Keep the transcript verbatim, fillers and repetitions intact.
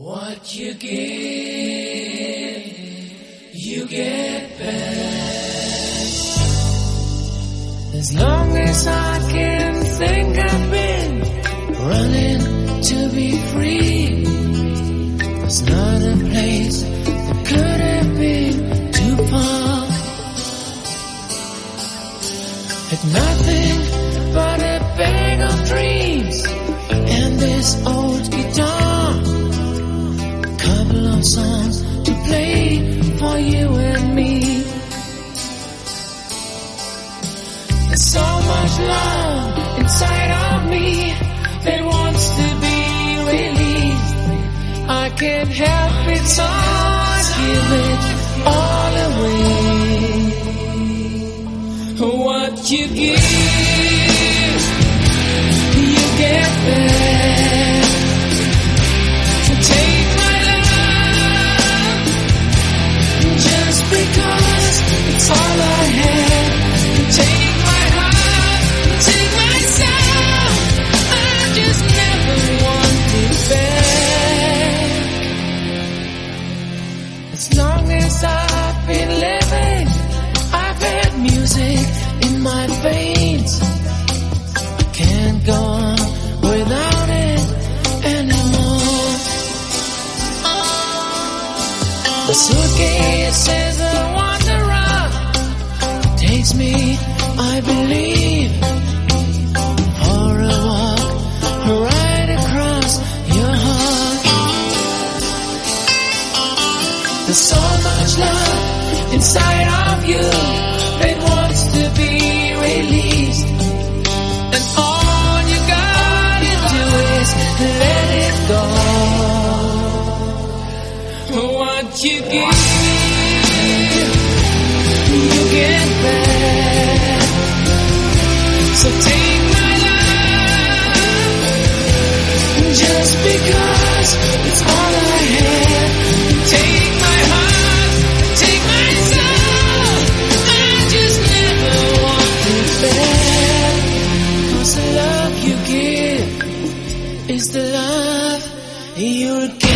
What you give, you get back. As long as I can think, I've been running to be free. There's not a place that could have been too far. Had nothing but a bag of dreams and this old guitar. Couple of songs to play for you and me. There's so much love inside of me that wants to be released. I can't help it, so I give it all away. What you give, you get back. So take my love, just because it's all I have. Take my heart, take my soul, I just never want it back. As long as I've been living, I've had music in my veins. I can't go on without it anymore. The suitcase is a wanderer, takes me, I believe, for a walk right across your heart. There's so much love inside of you that wants to be released, and all you gotta do is let it go. What you give, you get back. So take my love, just because it's all I have. Take my heart, take my soul, I just never want it back. 'Cause the love you give is the love you'll get.